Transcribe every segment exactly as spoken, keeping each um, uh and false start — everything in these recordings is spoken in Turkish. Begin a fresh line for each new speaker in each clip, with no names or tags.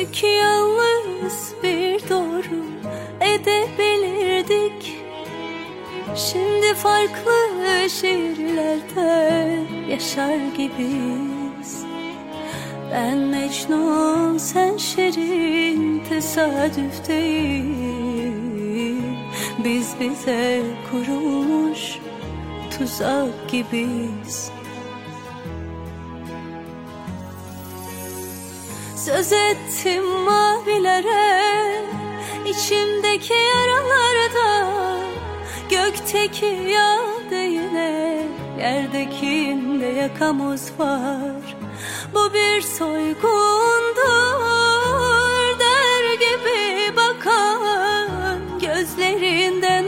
İki yalnız bir doğru edebilirdik. Şimdi farklı şehirlerde yaşar gibiyiz. Ben Mecnun, sen Şirin, tesadüf değil. Biz bize kurulmuş tuzak gibiyiz. Söz ettim mavilere, içimdeki yaralarda. Gökteki yağdı yine, yerdekinde yakamoz var. Bu bir soygundur der gibi bakan, gözlerinden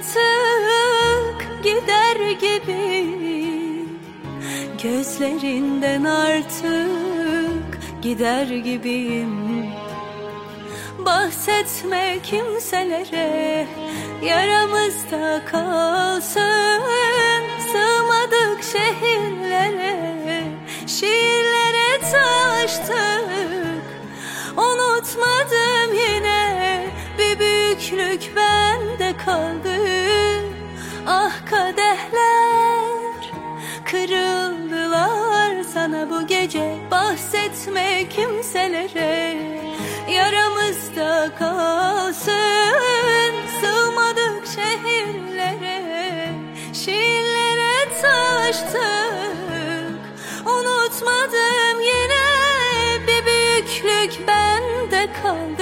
artık gider gibi. Gözlerinden artık gider gibiyim. Bahsetme kimselere, yaramızda kalsın. Sığmadık şehirlere, şiirlere taştık. Unutmadım yine, bir büyüklük bende kaldı. Ah kadehler kırıldılar sana bu gece. Bahsetme kimselere, yaramızda kalsın. Sığmadık şehirlere, şiirlere taştık. Unutmadım yine, bir büyüklük bende kaldı.